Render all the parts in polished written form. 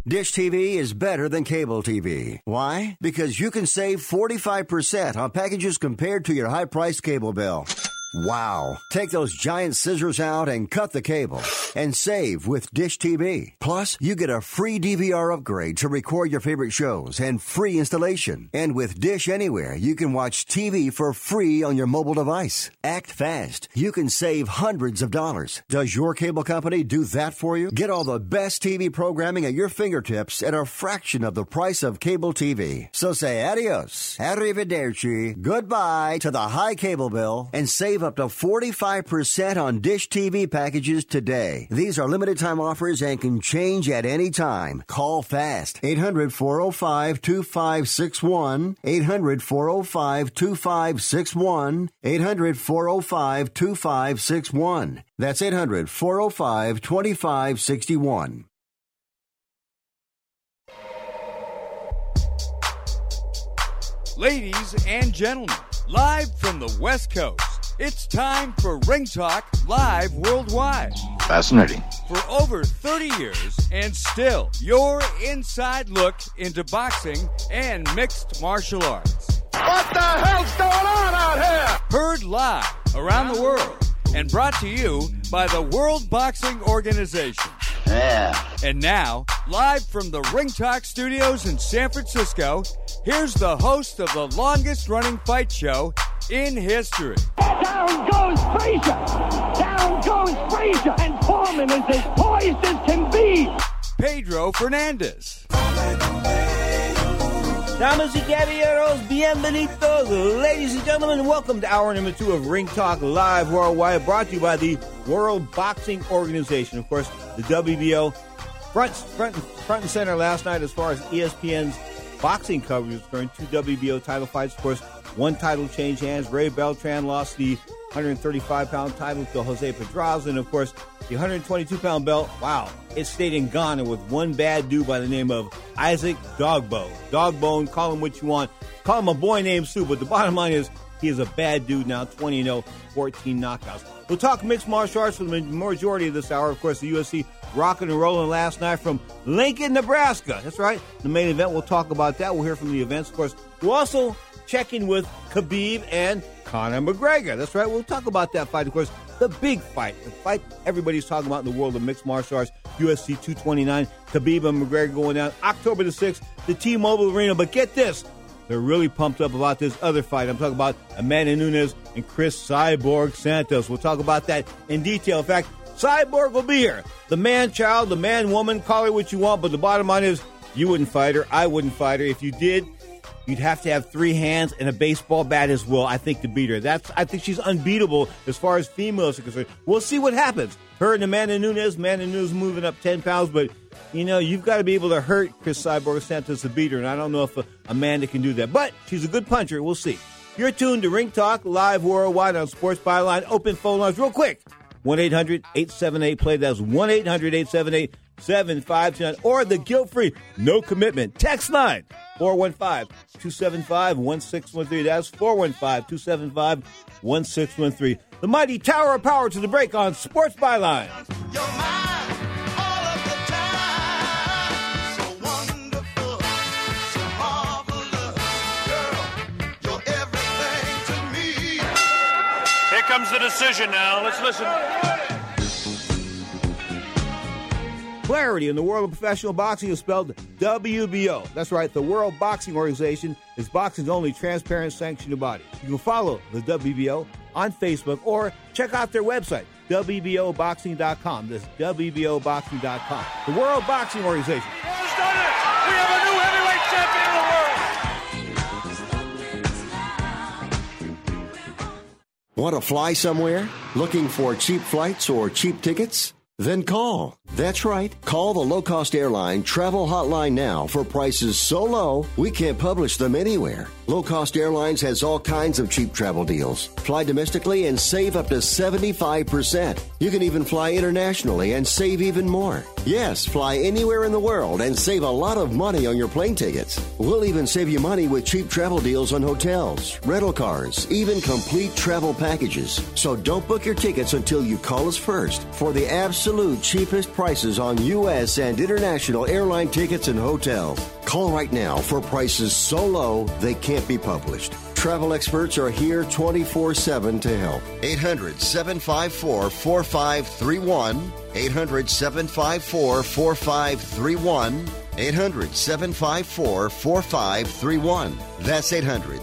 Dish TV is better than cable TV. Why? Because you can save 45% on packages compared to your high-priced cable bill. Wow. Take those giant scissors out and cut the cable and save with Dish TV. Plus, you get a free DVR upgrade to record your favorite shows and free installation. And with Dish Anywhere, you can watch TV for free on your mobile device. Act fast. You can save hundreds of dollars. Does your cable company do that for you? Get all the best TV programming at your fingertips at a fraction of the price of cable TV. So say adios, arrivederci, goodbye to the high cable bill and save up to 45% on Dish TV packages today. These are limited time offers and can change at any time. Call fast. 800-405-2561. 800-405-2561. 800-405-2561. That's 800-405-2561. Ladies and gentlemen, live from the West Coast, it's time for Ring Talk Live Worldwide. Fascinating. For over 30 years, and still your inside look into boxing and mixed martial arts. What the hell's going on out here? Heard live around the world and brought to you by the World Boxing Organization. Yeah. And now, live from the Ring Talk Studios in San Francisco, here's the host of the longest-running fight show in history. Down goes Frazier! Down goes Frazier! And Foreman is as poised as can be! Pedro Fernandez. Damas y caballeros, bienvenidos. Ladies and gentlemen, welcome to hour number 2 of Ring Talk Live Worldwide, brought to you by the World Boxing Organization. Of course, the WBO front and center last night as far as ESPN's boxing coverage is concerned. 2 WBO title fights. Of course, one title changed hands. Ray Beltran lost the 135-pound title to Jose Pedraza. And, of course, the 122-pound belt, wow, it stayed in Ghana with one bad dude by the name of Isaac Dogbo. Dogbone, call him what you want. Call him a boy named Sue. But the bottom line is he is a bad dude now, 20-0, 14 knockouts. We'll talk mixed martial arts for the majority of this hour. Of course, the UFC rocking and rolling last night from Lincoln, Nebraska. That's right. The main event, we'll talk about that. We'll hear from the events. Of course, we'll also check in with Khabib and Conor McGregor. That's right. We'll talk about that fight. Of course, the big fight. The fight everybody's talking about in the world of mixed martial arts. UFC 229. Khabib and McGregor going down October the 6th, the T-Mobile Arena. But get this. They're really pumped up about this other fight. I'm talking about Amanda Nunes and Chris Cyborg Santos. We'll talk about that in detail. In fact, Cyborg will be here. The man-child, the man-woman, call her what you want, but the bottom line is you wouldn't fight her. I wouldn't fight her. If you did, you'd have to have 3 hands and a baseball bat as well, I think, to beat her. I think she's unbeatable as far as females are concerned. We'll see what happens. Her and Amanda Nunes moving up 10 pounds, but, you know, you've got to be able to hurt Chris Cyborg Santos to beat her, and I don't know if Amanda can do that. But she's a good puncher. We'll see. You're tuned to Ring Talk Live Worldwide on Sports Byline. Open phone lines real quick. 1-800-878-PLAY. That's 1-800-878-7529. Or the guilt-free, no commitment text line. 415-275-1613. That's 415-275-1613. The mighty Tower of Power to the break on Sports Byline. You're mine all of the time. So wonderful, so marvelous. Girl, you're everything to me. Here comes the decision now. Let's listen. Clarity in the world of professional boxing is spelled WBO. That's right, the World Boxing Organization is boxing's only transparent sanctioned body. You can follow the WBO on Facebook or check out their website, WBOboxing.com. That's WBOboxing.com. The World Boxing Organization. Who's done it? We have a new heavyweight champion of the world. Want to fly somewhere? Looking for cheap flights or cheap tickets? Then call. That's right. Call the low-cost airline travel hotline now for prices so low we can't publish them anywhere. Low Cost Airlines has all kinds of cheap travel deals. Fly domestically and save up to 75%. You can even fly internationally and save even more. Yes, fly anywhere in the world and save a lot of money on your plane tickets. We'll even save you money with cheap travel deals on hotels, rental cars, even complete travel packages. So don't book your tickets until you call us first for the absolute cheapest prices on U.S. and international airline tickets and hotels. Call right now for prices so low they can't be published. Travel experts are here 24/7 to help. 800-754-4531. 800-754-4531. 800-754-4531. That's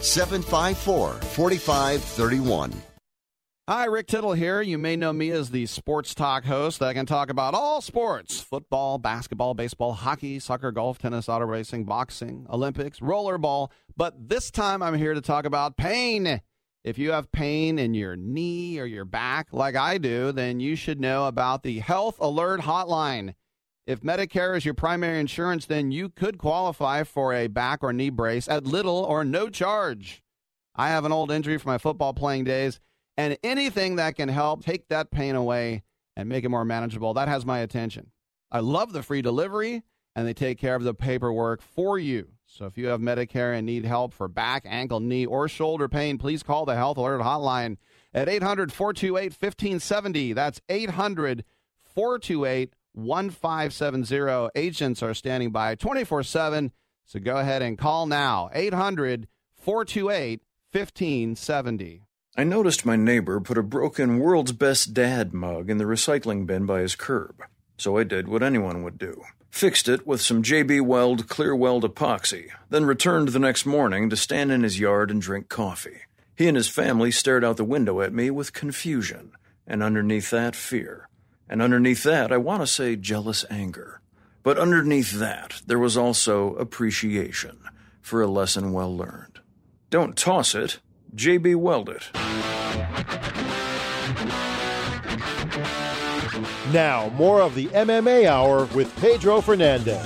800-754-4531. Hi, Rick Tittle here. You may know me as the sports talk host that can talk about all sports: football, basketball, baseball, hockey, soccer, golf, tennis, auto racing, boxing, Olympics, rollerball. But this time I'm here to talk about pain. If you have pain in your knee or your back like I do, then you should know about the Health Alert Hotline. If Medicare is your primary insurance, then you could qualify for a back or knee brace at little or no charge. I have an old injury from my football playing days, and anything that can help take that pain away and make it more manageable, that has my attention. I love the free delivery, and they take care of the paperwork for you. So if you have Medicare and need help for back, ankle, knee, or shoulder pain, please call the Health Alert Hotline at 800-428-1570. That's 800-428-1570. Agents are standing by 24/7, so go ahead and call now. 800-428-1570. I noticed my neighbor put a broken World's Best Dad mug in the recycling bin by his curb. So I did what anyone would do. Fixed it with some JB Weld Clear Weld epoxy, then returned the next morning to stand in his yard and drink coffee. He and his family stared out the window at me with confusion, and underneath that, fear. And underneath that, I want to say jealous anger. But underneath that, there was also appreciation for a lesson well learned. Don't toss it. JB Weld it. Now, more of the MMA Hour with Pedro Fernandez.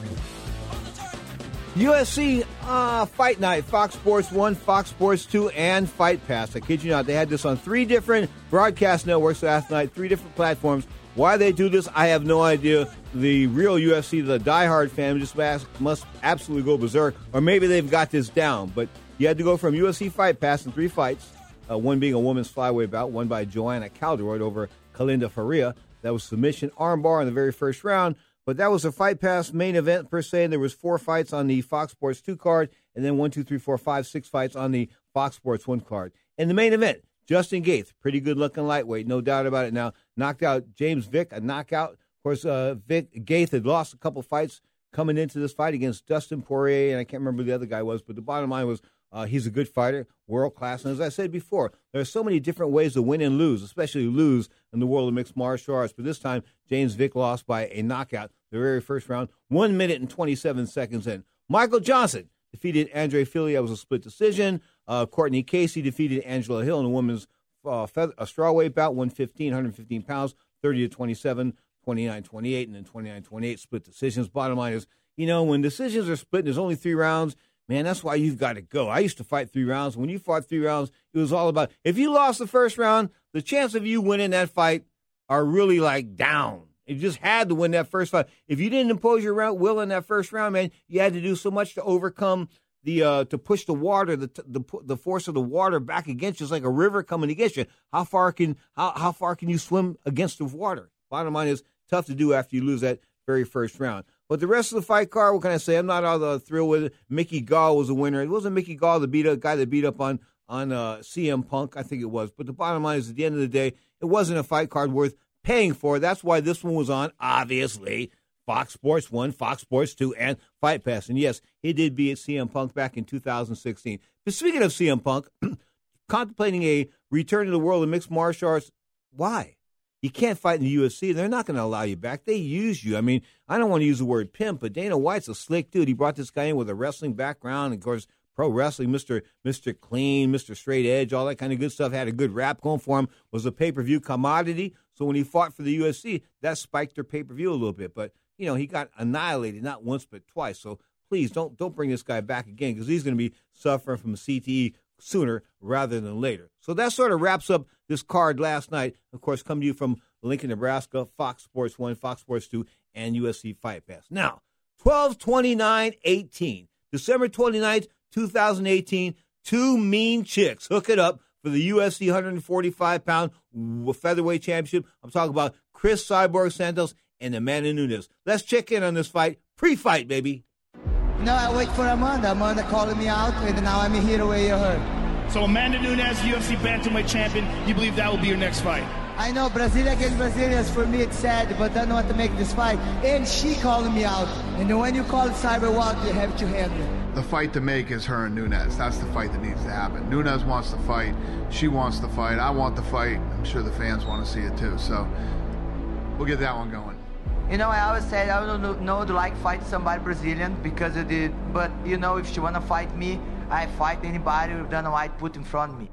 UFC Fight Night, Fox Sports 1, Fox Sports 2, and Fight Pass. I kid you not, they had this on 3 different broadcast networks last night, 3 different platforms. Why they do this, I have no idea. The real UFC, the diehard fan, just must absolutely go berserk, or maybe they've got this down. But you had to go from UFC Fight Pass in 3 fights, one being a women's flyweight bout, won by Joanna Calderoy over Kalinda Faria. That was submission armbar in the very first round. But that was a Fight Pass main event per se, and there was 4 fights on the Fox Sports 2 card, and then 1, 2, 3, 4, 5, 6 fights on the Fox Sports 1 card. In the main event, Justin Gaethje, pretty good-looking lightweight, no doubt about it now, knocked out James Vick, a knockout. Of course, Gaethje had lost a couple fights coming into this fight against Dustin Poirier, and I can't remember who the other guy was, but the bottom line was he's a good fighter, world-class. And as I said before, there are so many different ways to win and lose, especially lose in the world of mixed martial arts. But this time, James Vick lost by a knockout the very first round, 1 minute and 27 seconds in. Michael Johnson defeated Andre Fili. That was a split decision. Courtney Casey defeated Angela Hill in a women's strawweight bout, 115 pounds, 30-27, 29-28, and then 29-28 split decisions. Bottom line is, when decisions are split and there's only 3 rounds, man, that's why you've got to go. I used to fight 3 rounds. When you fought 3 rounds, it was all about, if you lost the first round, the chance of you winning that fight are really down. You just had to win that first fight. If you didn't impose your will in that first round, man, you had to do so much to overcome to push the water, the force of the water back against you. It's like a river coming against you. How far can you swim against the water? Bottom line is, tough to do after you lose that very first round. But the rest of the fight card, what can I say? I'm not all the thrill with it. Mickey Gall was a winner. It wasn't Mickey Gall, the guy that beat up on CM Punk, I think it was. But the bottom line is, at the end of the day, it wasn't a fight card worth paying for. That's why this one was on, obviously, Fox Sports 1, Fox Sports 2, and Fight Pass. And yes, he did beat CM Punk back in 2016. But speaking of CM Punk, contemplating a return to the world of mixed martial arts, why? You can't fight in the UFC. They're not going to allow you back. They use you. I mean, I don't want to use the word pimp, but Dana White's a slick dude. He brought this guy in with a wrestling background. And of course, pro wrestling, Mr. Clean, Mr. Straight Edge, all that kind of good stuff. Had a good rap going for him. Was a pay-per-view commodity. So when he fought for the UFC, that spiked their pay-per-view a little bit. But, he got annihilated not once but twice. So please don't bring this guy back again, because he's going to be suffering from CTE sooner rather than later. So that sort of wraps up this card last night. Of course, come to you from Lincoln, Nebraska, Fox Sports 1, Fox Sports 2, and UFC Fight Pass. Now, 12/29/18, December 29th, 2018, 2 mean chicks hook it up for the UFC 145-pound featherweight championship. I'm talking about Chris Cyborg Santos and Amanda Nunes. Let's check in on this fight. Pre-fight, baby. No, I wait for Amanda. Amanda calling me out, and now I'm here where you heard. So Amanda Nunes, UFC bantamweight champion, you believe that will be your next fight? I know, Brazil against Brazilians, for me it's sad, but I don't want to make this fight. And she calling me out. And when you call it Cyberwalk, you have to handle it. The fight to make is her and Nunes. That's the fight that needs to happen. Nunes wants to fight. She wants to fight. I want the fight. I'm sure the fans want to see it too. So we'll get that one going. You know, I always said I don't know to like fight somebody Brazilian because of the, but you know, if she wanna fight me, I fight anybody with Dana White put in front of me.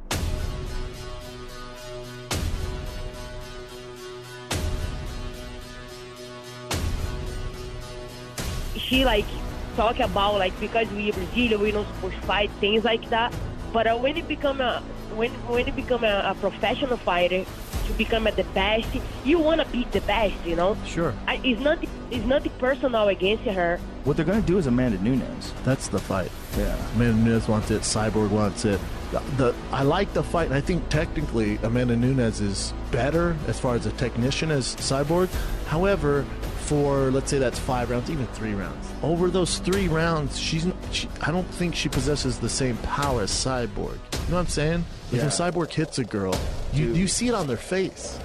She like talk about like because we Brazilian we not supposed to fight things like that. But when you become a professional fighter, to become the best, you want to beat the best, you know. Sure. It's not personal against her. What they're going to do is Amanda Nunes. That's the fight. Yeah. Amanda Nunes wants it. Cyborg wants it. I like the fight. And I think technically Amanda Nunes is better as far as a technician as Cyborg. However, for let's say that's 5 rounds, even 3 rounds. Over those 3 rounds, I don't think she possesses the same power as Cyborg. You know what I'm saying? Like when Cyborg hits a girl, you see it on their face.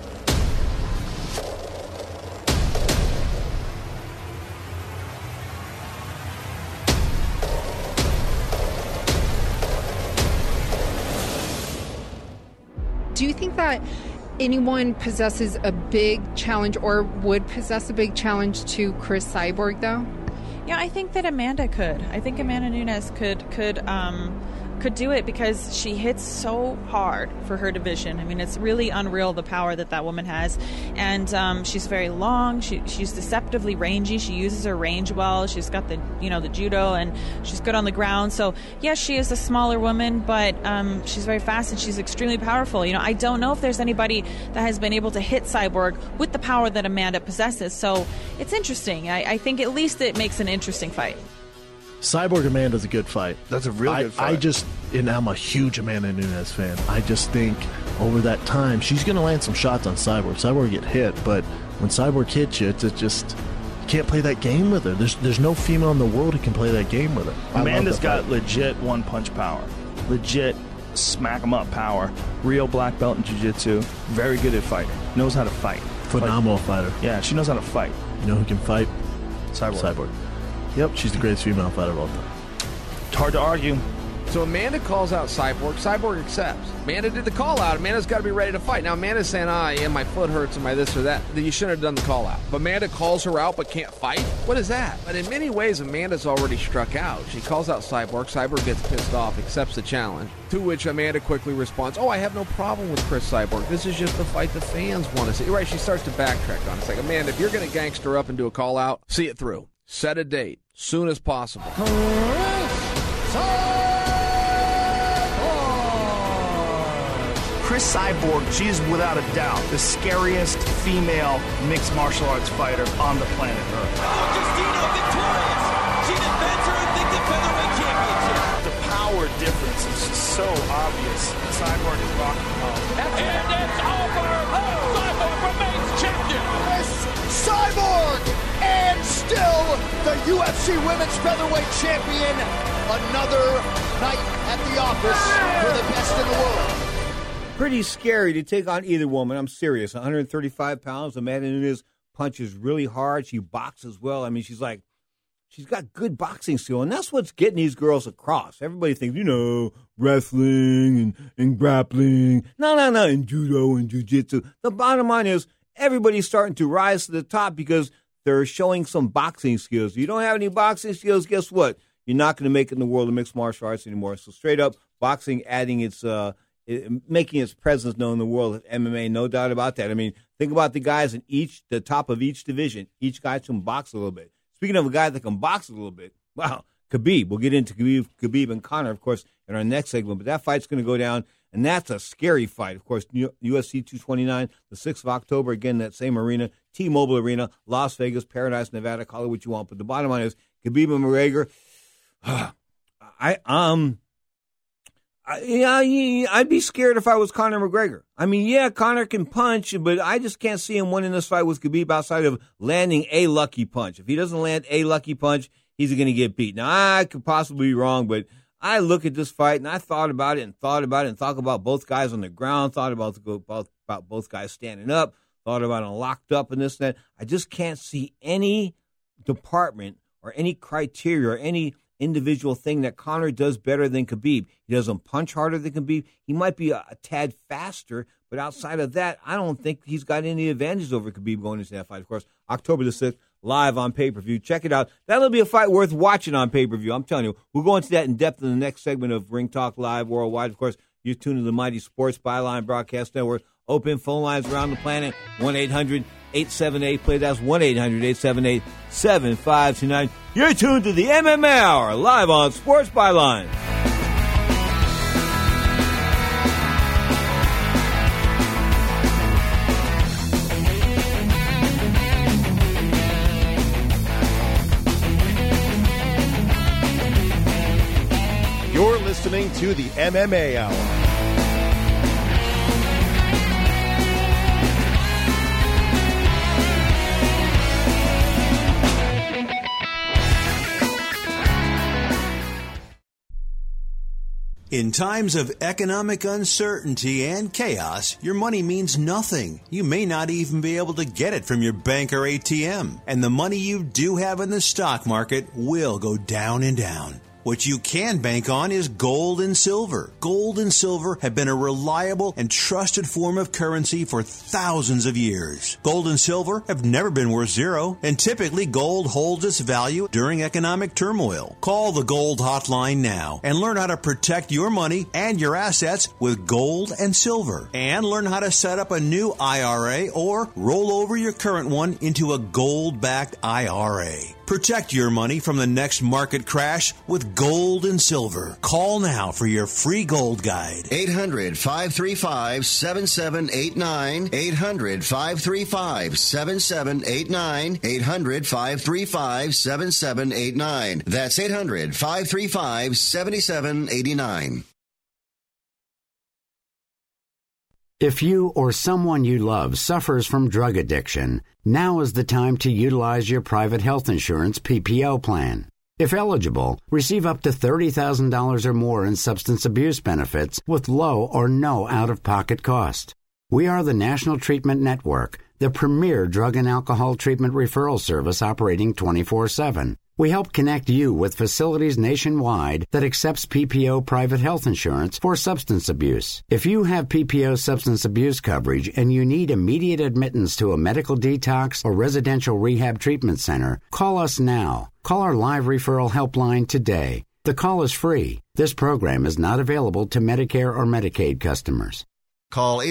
Do you think that anyone possesses a big challenge or would possess a big challenge to Chris Cyborg, though? Yeah, I think that Amanda could. I think Amanda Nunes could do it because she hits so hard for her division. I mean, it's really unreal the power that woman has. And she's very long. She's deceptively rangy. She uses her range well. She's got the judo, and she's good on the ground. So, yes, she is a smaller woman, but she's very fast and she's extremely powerful. You know, I don't know if there's anybody that has been able to hit Cyborg with the power that Amanda possesses. So it's interesting. I think at least it makes an interesting fight. Cyborg Amanda's a good fight. That's a real good fight. I'm a huge Amanda Nunes fan. I just think over that time, she's going to land some shots on Cyborg. Cyborg get hit, but when Cyborg hits you, it's just, you can't play that game with her. There's no female in the world who can play that game with her. Amanda's got legit one-punch power. Legit smack-em-up power. Real black belt in jiu-jitsu. Very good at fighting. Knows how to fight. Phenomenal fighter. Yeah, she knows how to fight. You know who can fight? Cyborg. Yep, she's the greatest female fighter of all time. It's hard to argue. So Amanda calls out Cyborg. Cyborg accepts. Amanda did the call out. Amanda's got to be ready to fight. Now Amanda's saying, my foot hurts and my this or that. Then you shouldn't have done the call out. But Amanda calls her out but can't fight? What is that? But in many ways, Amanda's already struck out. She calls out Cyborg. Cyborg gets pissed off, accepts the challenge. To which Amanda quickly responds, I have no problem with Chris Cyborg. This is just the fight the fans want to see. Right, she starts to backtrack on it. It's like, Amanda, if you're going to gangster up and do a call out, see it through. Set a date. Soon as possible. Chris Cyborg, she is without a doubt the scariest female mixed martial arts fighter on the planet Earth. Justino victorious. She defends her Invicta Featherweight Championship. The power difference is just so obvious. Cyborg is rocking home. And it's over. Cyborg remains champion. Chris Cyborg, and still the UFC Women's Featherweight Champion. Another night at the office for the best in the world. Pretty scary to take on either woman. I'm serious. 135 pounds. Amanda Nunes punches really hard. She boxes well. I mean, she's got good boxing skill, and that's what's getting these girls across. Everybody thinks, wrestling and grappling. No, and judo and jiu-jitsu. The bottom line is everybody's starting to rise to the top because they're showing some boxing skills. If you don't have any boxing skills, guess what? You're not going to make it in the world of mixed martial arts anymore. So straight up, boxing adding making its presence known in the world of MMA, no doubt about that. I mean, think about the guys in the top of each division. Each guy can box a little bit. Speaking of a guy that can box a little bit, wow, Khabib. We'll get into Khabib and Conor, of course, in our next segment. But that fight's going to go down, and that's a scary fight. Of course, UFC 229, the 6th of October, again, that same arena, T-Mobile Arena, Las Vegas, Paradise, Nevada, call it what you want. But the bottom line is Khabib and McGregor, I'd be scared if I was Conor McGregor. I mean, yeah, Conor can punch, but I just can't see him winning this fight with Khabib outside of landing a lucky punch. If he doesn't land a lucky punch, he's going to get beat. Now, I could possibly be wrong, but I look at this fight, and I thought about it and thought about both guys on the ground, thought about both guys standing up, thought about them locked up and this and that. I just can't see any department or any criteria or any individual thing that Conor does better than Khabib. He doesn't punch harder than Khabib. He might be a tad faster, but outside of that, I don't think he's got any advantages over Khabib going into that fight. Of course, October the 6th, live on pay-per-view. Check it out. That'll be a fight worth watching on pay-per-view. I'm telling you, we'll go into that in depth in the next segment of Ring Talk Live Worldwide. Of course, you're tuned to the Mighty Sports Byline Broadcast Network. Open phone lines around the planet, 1-800-878-PLAY. That's 1-800-878-7529. You're tuned to the MMA Hour, live on Sports Byline. You're listening to the MMA Hour. In times of economic uncertainty and chaos, your money means nothing. You may not even be able to get it from your bank or ATM. And the money you do have in the stock market will go down and down. What you can bank on is gold and silver. Gold and silver have been a reliable and trusted form of currency for thousands of years. Gold and silver have never been worth zero, and typically gold holds its value during economic turmoil. Call the Gold Hotline now and learn how to protect your money and your assets with gold and silver. And learn how to set up a new IRA or roll over your current one into a gold-backed IRA. Protect your money from the next market crash with gold and silver. Call now for your free gold guide. 800-535-7789. 800-535-7789. 800-535-7789. That's 800-535-7789. If you or someone you love suffers from drug addiction, now is the time to utilize your private health insurance PPO plan. If eligible, receive up to $30,000 or more in substance abuse benefits with low or no out-of-pocket cost. We are the National Treatment Network, the premier drug and alcohol treatment referral service operating 24/7. We help connect you with facilities nationwide that accepts PPO private health insurance for substance abuse. If you have PPO substance abuse coverage and you need immediate admittance to a medical detox or residential rehab treatment center, call us now. Call our live referral helpline today. The call is free. This program is not available to Medicare or Medicaid customers. Call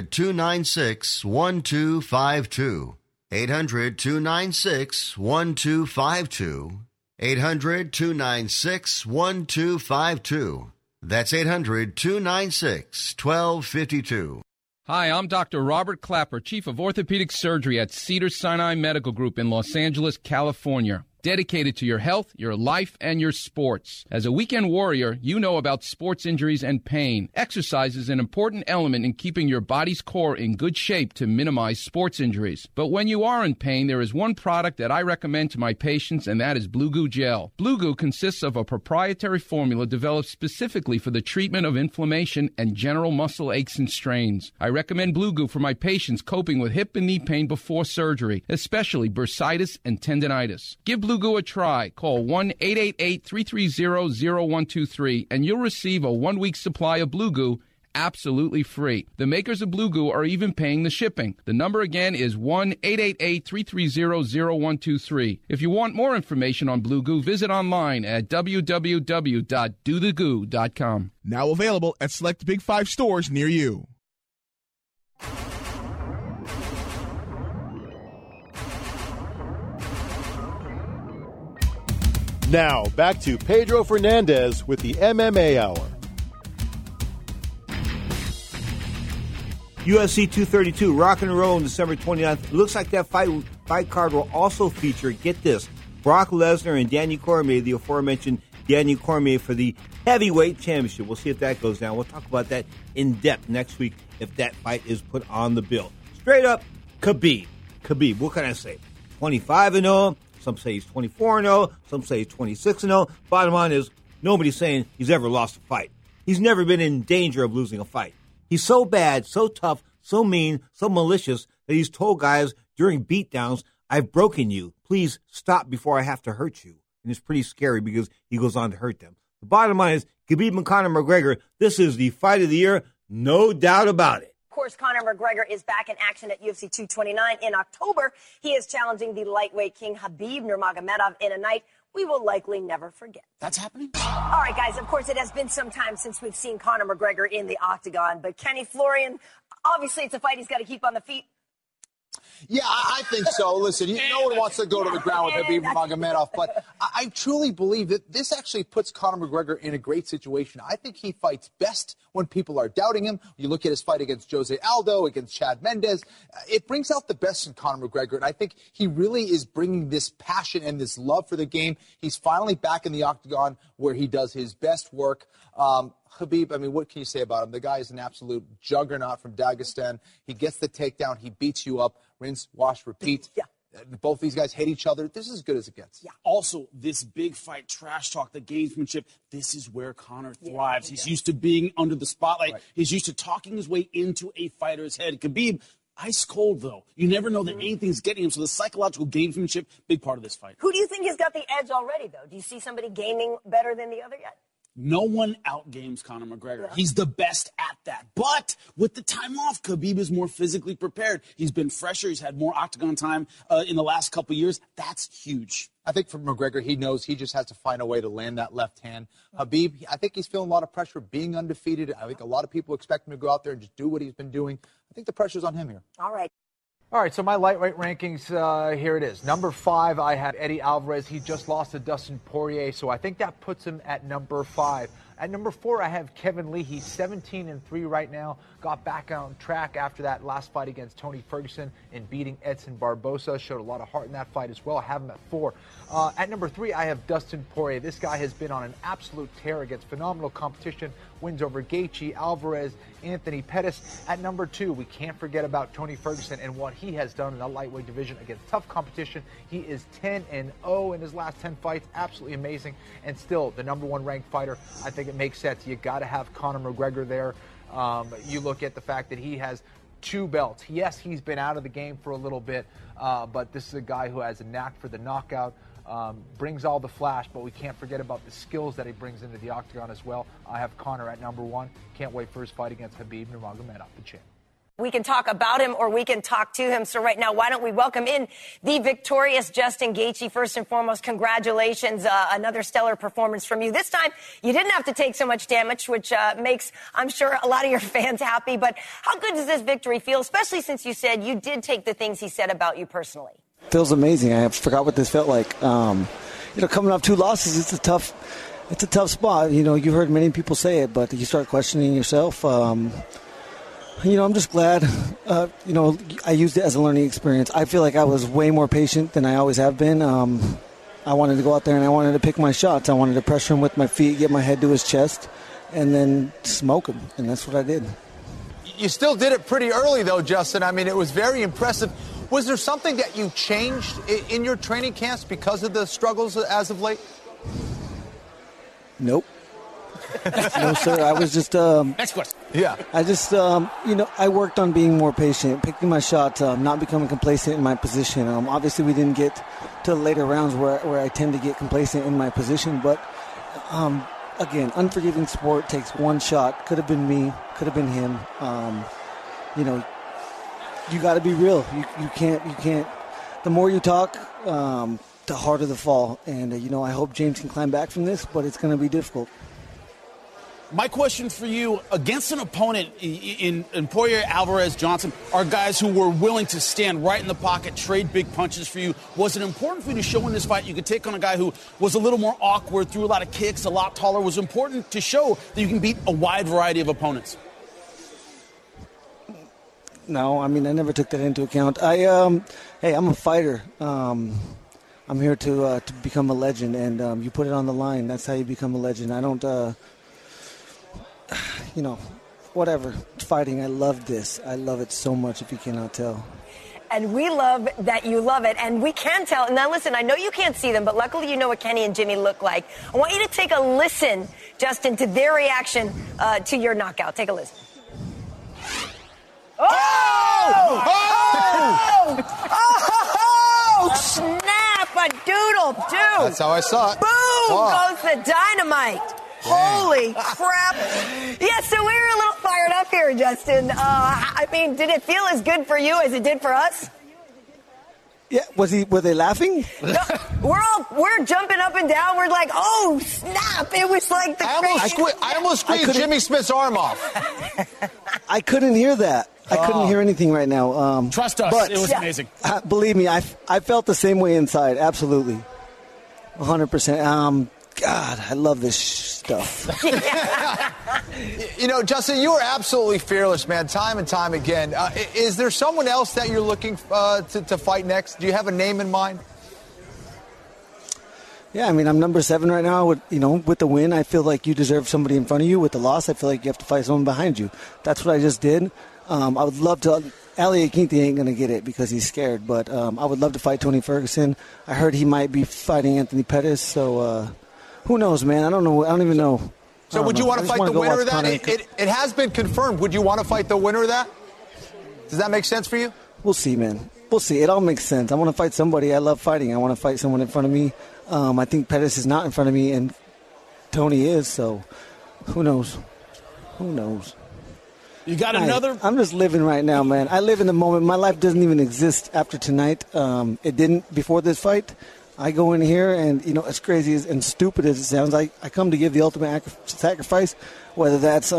800-296-1252. 800-296-1252. 800-296-1252. That's 800-296-1252. Hi, I'm Dr. Robert Clapper, Chief of Orthopedic Surgery at Cedars-Sinai Medical Group in Los Angeles, California. Dedicated to your health, your life, and your sports. As a weekend warrior, you know about sports injuries and pain. Exercise is an important element in keeping your body's core in good shape to minimize sports injuries. But when you are in pain, there is one product that I recommend to my patients, and that is Blue Goo Gel. Blue Goo consists of a proprietary formula developed specifically for the treatment of inflammation and general muscle aches and strains. I recommend Blue Goo for my patients coping with hip and knee pain before surgery, especially bursitis and tendinitis. Give Blue Goo a try. Call 1-888-330-0123 and you'll receive a 1-week supply of Blue Goo absolutely free. The makers of Blue Goo are even paying the shipping. The number again is 1-888-330-0123. If you want more information on Blue Goo, visit online at www.dothegoo.com. Now available at select Big 5 stores near you. Now, back to Pedro Fernandez with the MMA Hour. UFC 232, Rock and Roll on December 29th. It looks like that fight card will also feature, get this, Brock Lesnar and Danny Cormier, the aforementioned Daniel Cormier for the heavyweight championship. We'll see if that goes down. We'll talk about that in depth next week if that fight is put on the bill. Straight up, Khabib. Khabib, what can I say? 25-0. Some say he's 24-0. Some say he's 26-0. Bottom line is, nobody's saying he's ever lost a fight. He's never been in danger of losing a fight. He's so bad, so tough, so mean, so malicious that he's told guys during beatdowns, I've broken you. Please stop before I have to hurt you. And it's pretty scary because he goes on to hurt them. The bottom line is, Khabib and Conor McGregor, this is the fight of the year, no doubt about it. Of course, Conor McGregor is back in action at UFC 229 in October. He is challenging the lightweight king Khabib Nurmagomedov in a night we will likely never forget. That's happening? All right, guys, of course, it has been some time since we've seen Conor McGregor in the octagon. But Kenny Florian, obviously it's a fight he's got to keep on the feet. Yeah, I think so. Listen, no one wants to go to the ground with Khabib Nurmagomedov, but I truly believe that this actually puts Conor McGregor in a great situation. I think he fights best when people are doubting him. You look at his fight against Jose Aldo, against Chad Mendes. It brings out the best in Conor McGregor, and I think he really is bringing this passion and this love for the game. He's finally back in the octagon where he does his best work. Khabib, I mean, what can you say about him? The guy is an absolute juggernaut from Dagestan. He gets the takedown. He beats you up. Rinse, wash, repeat. Yeah. Both these guys hate each other. This is as good as it gets. Yeah. Also, this big fight, trash talk, the gamesmanship, this is where Conor thrives. He's used to being under the spotlight. Right. He's used to talking his way into a fighter's head. Khabib, ice cold, though. You never know that anything's getting him. So the psychological gamesmanship, big part of this fight. Who do you think has got the edge already, though? Do you see somebody gaming better than the other yet? No one outgames Conor McGregor. He's the best at that. But with the time off, Khabib is more physically prepared. He's been fresher. He's had more octagon time in the last couple of years. That's huge. I think for McGregor, he knows he just has to find a way to land that left hand. Khabib, I think he's feeling a lot of pressure being undefeated. I think a lot of people expect him to go out there and just do what he's been doing. I think the pressure's on him here. All right. All right, so my lightweight rankings, here it is. Number 5, I had Eddie Alvarez. He just lost to Dustin Poirier, so I think that puts him at number 5. At number 4, I have Kevin Lee. He's 17-3 right now. Got back on track after that last fight against Tony Ferguson and beating Edson Barbosa. Showed a lot of heart in that fight as well. I have him at 4. At number 3, I have Dustin Poirier. This guy has been on an absolute tear against phenomenal competition. Wins over Gaethje, Alvarez, Anthony Pettis. At number 2, we can't forget about Tony Ferguson and what he has done in the lightweight division against tough competition. He is 10-0 in his last 10 fights. Absolutely amazing. And still the number 1 ranked fighter. I think it makes sense. You got to have Conor McGregor there. You look at the fact that he has 2 belts. Yes, he's been out of the game for a little bit, but this is a guy who has a knack for the knockout. Brings all the flash, but we can't forget about the skills that he brings into the octagon as well. I have Conor at number 1. Can't wait for his fight against Khabib Nurmagomedov, the champ. We can talk about him or we can talk to him. So right now, why don't we welcome in the victorious Justin Gaethje. First and foremost, congratulations. Another stellar performance from you. This time, you didn't have to take so much damage, which makes, I'm sure, a lot of your fans happy. But how good does this victory feel, especially since you said you did take the things he said about you personally? Feels amazing. I forgot what this felt like. Coming off 2 losses, it's a tough spot. You heard many people say it, but you start questioning yourself. I'm just glad, I used it as a learning experience. I feel like I was way more patient than I always have been. I wanted to go out there and I wanted to pick my shots. I wanted to pressure him with my feet, get my head to his chest, and then smoke him. And that's what I did. You still did it pretty early, though, Justin. I mean, it was very impressive. Was there something that you changed in your training camps because of the struggles as of late? Nope. No, sir. I was just... Next question. Yeah. I just, I worked on being more patient, picking my shots, not becoming complacent in my position. Obviously, we didn't get to the later rounds where I tend to get complacent in my position. But, again, unforgiving sport takes 1 shot. Could have been me. Could have been him. You got to be real. You can't. The more you talk, the harder the fall. And, I hope James can climb back from this, but it's going to be difficult. My question for you, against an opponent in Poirier, Alvarez, Johnson, are guys who were willing to stand right in the pocket, trade big punches for you. Was it important for you to show in this fight you could take on a guy who was a little more awkward, threw a lot of kicks, a lot taller? Was it important to show that you can beat a wide variety of opponents? No, I never took that into account. Hey, I'm a fighter. I'm here to become a legend, and you put it on the line. That's how you become a legend. I don't, whatever. Fighting, I love this. I love it so much, if you cannot tell. And we love that you love it, and we can tell. Now, listen, I know you can't see them, but luckily you know what Kenny and Jimmy look like. I want you to take a listen, Justin, to their reaction to your knockout. Take a listen. Oh! Snap! A doodle, dude! That's how I saw it. Boom! Goes the dynamite. Holy crap. Yeah, so we were a little fired up here, Justin. Did it feel as good for you as it did for us? Yeah, were they laughing? No, we're jumping up and down. We're like, oh, snap. It was like the I almost squeezed Jimmy Smith's arm off. I couldn't hear that. I couldn't hear anything right now. Trust us. But, it was amazing. Believe me, I felt the same way inside. Absolutely. 100%. God, I love this stuff. Justin, you are absolutely fearless, man, time and time again. Is there someone else that you're looking to fight next? Do you have a name in mind? Yeah, I'm number 7 right now. With the win, I feel like you deserve somebody in front of you. With the loss, I feel like you have to fight someone behind you. That's what I just did. I would love to. Ali Akinti ain't going to get it because he's scared, but I would love to fight Tony Ferguson. I heard he might be fighting Anthony Pettis, so who knows, man? I don't know. I don't even know. So would you want to fight the winner of that? It has been confirmed. Would you want to fight the winner of that? Does that make sense for you? We'll see, man. We'll see. It all makes sense. I want to fight somebody. I love fighting. I want to fight someone in front of me. I think Pettis is not in front of me, and Tony is, so who knows? Who knows? You got another? I'm just living right now, man. I live in the moment. My life doesn't even exist after tonight. It didn't before this fight. I go in here, and, as crazy and stupid as it sounds, I come to give the ultimate sacrifice, whether that's,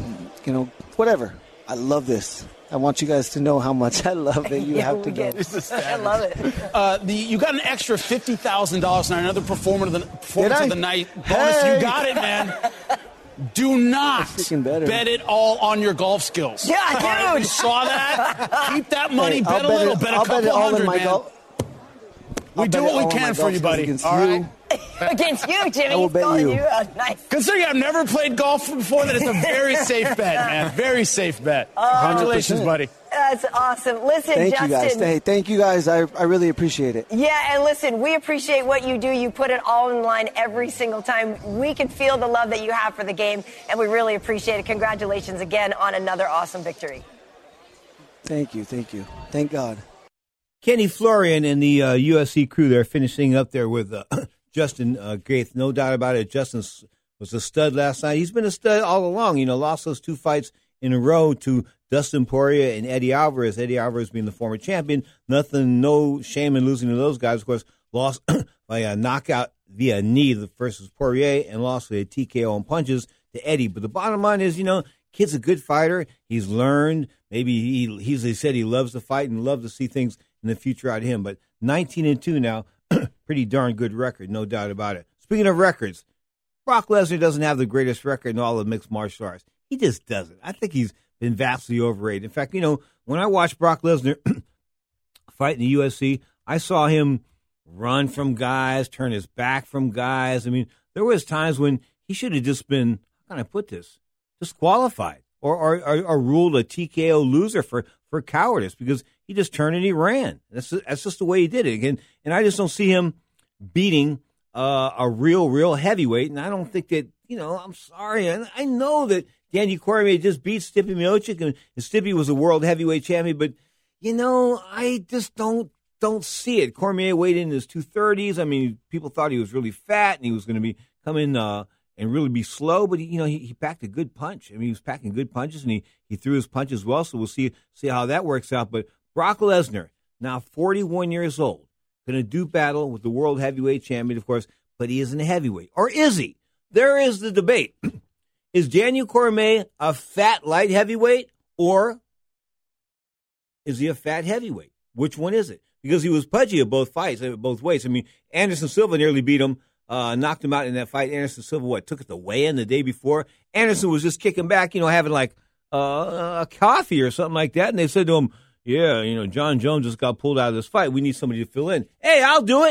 whatever. I love this. I want you guys to know how much I love it. You have to go. I love it. You got an extra $50,000 now, another performance of the night bonus. You got it, man. Do not bet it all on your golf skills. Yeah, dude. You saw that? Keep that money. Bet a little. Bet a couple hundred, man. We do what we can for you, buddy. All right? Against you, Jimmy. I will bet you. Nice. Considering I've never played golf before, that it's a very safe bet, man. Very safe bet. Congratulations, 100%. Buddy. That's awesome. Listen, thank Justin. You guys. Hey, thank you guys. I really appreciate it. Yeah, and listen, we appreciate what you do. You put it all in line every single time. We can feel the love that you have for the game, and we really appreciate it. Congratulations again on another awesome victory. Thank you. Thank you. Thank God. Kenny Florian and the USC crew there finishing up there with Justin Gaethje. No doubt about it. Justin was a stud last night. He's been a stud all along. Lost those 2 fights in a row to Dustin Poirier and Eddie Alvarez. Eddie Alvarez being the former champion. No shame in losing to those guys. Of course, lost by a knockout via knee versus Poirier and lost with a TKO on punches to Eddie. But the bottom line is, kid's a good fighter. He's learned. Maybe he said he loves to fight and loves to see things in the future out of him. But 19-2 now, pretty darn good record, no doubt about it. Speaking of records, Brock Lesnar doesn't have the greatest record in all of mixed martial arts. He just doesn't. I think he's been vastly overrated. In fact, when I watched Brock Lesnar fight in the UFC, I saw him run from guys, turn his back from guys. There was times when he should have just been, how can I put this, disqualified or ruled a TKO loser for cowardice because he just turned and he ran. That's just the way he did it again. And I just don't see him beating a real heavyweight. And I don't think that, I'm sorry. I know that Daniel Cormier just beat Stipe Miocic, and Stipe was a world heavyweight champion, but, I just don't see it. Cormier weighed in his 230s. People thought he was really fat and he was going to come in and really be slow, but he packed a good punch. He was packing good punches, and he threw his punches well. So we'll see how that works out. But Brock Lesnar, now 41 years old, going to do battle with the world heavyweight champion, of course, but he isn't a heavyweight, or is he? There is the debate: is Daniel Cormier a fat light heavyweight, or is he a fat heavyweight? Which one is it? Because he was pudgy at both fights, both ways. Anderson Silva nearly beat him. Knocked him out in that fight. Anderson Silva, took it to weigh-in the day before? Anderson was just kicking back, having like a coffee or something like that. And they said to him, yeah, John Jones just got pulled out of this fight. We need somebody to fill in. Hey, I'll do it.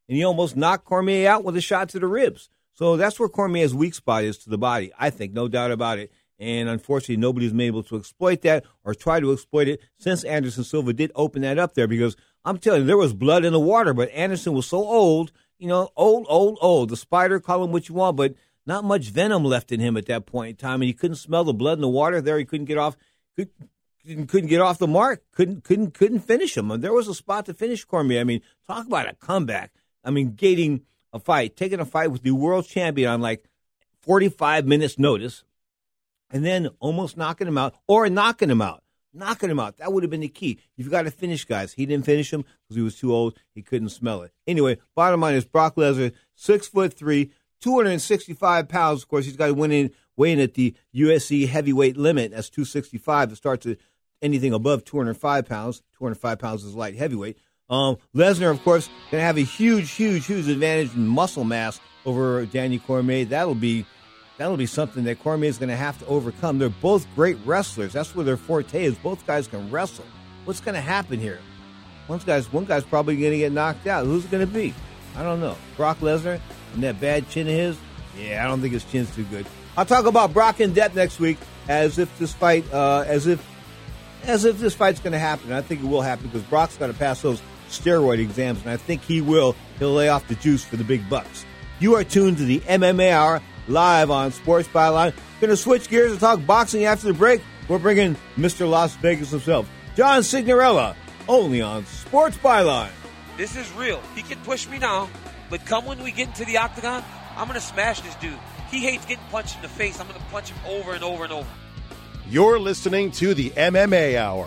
and he almost knocked Cormier out with a shot to the ribs. So that's where Cormier's weak spot is to the body, I think, no doubt about it. And unfortunately, nobody's been able to exploit that or try to exploit it since Anderson Silva did open that up there, because I'm telling you, there was blood in the water, but Anderson was so old, old. The spider, call him what you want, but not much venom left in him at that point in time, and he couldn't smell the blood in the water there. He couldn't get off the mark, couldn't finish him. And there was a spot to finish Cormier. I mean, talk about a comeback. I mean, taking a fight with the world champion on like 45 minutes notice, and then almost knocking him out. That would have been the key. You've got to finish guys. He didn't finish him because he was too old. He couldn't smell it. Anyway, bottom line is Brock Lesnar, 6'3", 265 pounds. Of course, he's got to weigh in at the UFC heavyweight limit. That's 265. It starts at anything above 205 pounds. 205 pounds is light heavyweight. Lesnar, of course, going to have a huge advantage in muscle mass over Daniel Cormier. That'll be something that Cormier is going to have to overcome. They're both great wrestlers. That's where their forte is. Both guys can wrestle. What's going to happen here? One guy's probably going to get knocked out. Who's it going to be? I don't know. Brock Lesnar and that bad chin of his? Yeah, I don't think his chin's too good. I'll talk about Brock in depth next week, as if this fight's going to happen. And I think it will happen because Brock's got to pass those steroid exams, and I think he will. He'll lay off the juice for the big bucks. You are tuned to the MMA Hour live on Sports Byline. Going to switch gears and talk boxing after the break. We're bringing Mr. Las Vegas himself, John Signorella, only on Sports Byline. This is real. He can push me now, but come when we get into the octagon, I'm going to smash this dude. He hates getting punched in the face. I'm going to punch him over and over and over. You're listening to the MMA Hour.